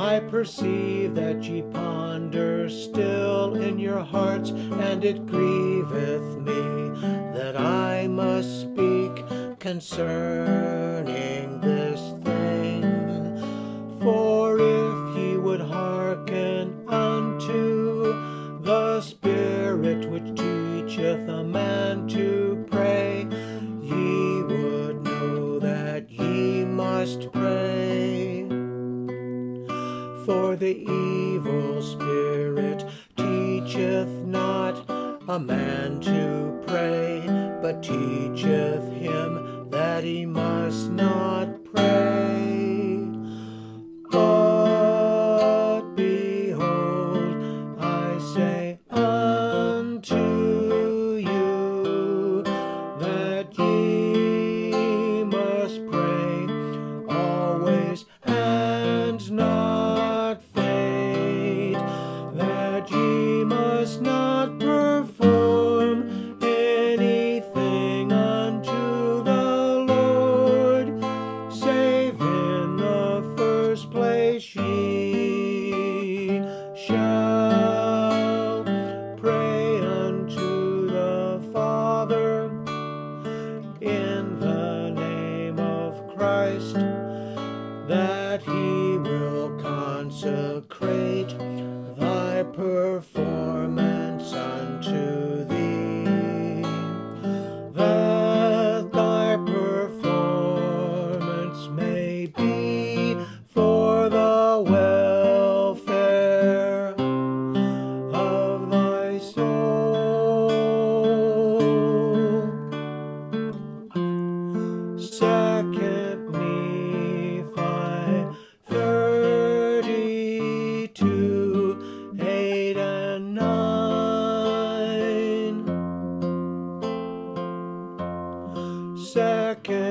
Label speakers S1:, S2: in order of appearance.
S1: I perceive that ye ponder still in your hearts, and it grieveth me that I must speak concerning this thing. For if ye would hearken unto the Spirit which teacheth a man to pray, ye would know that ye must pray. For the evil spirit teacheth not a man to pray, but teacheth him that he must not pray. But behold, I say unto you that ye must pray always and not faint, that ye must not perform anything unto the Lord, save in the first place ye shall pray unto the Father in the name of Christ, that he will consecrate thy performance unto thee, that thy performance may be for the welfare of thy soul. 2 Nephi 32, 8 and 9. 2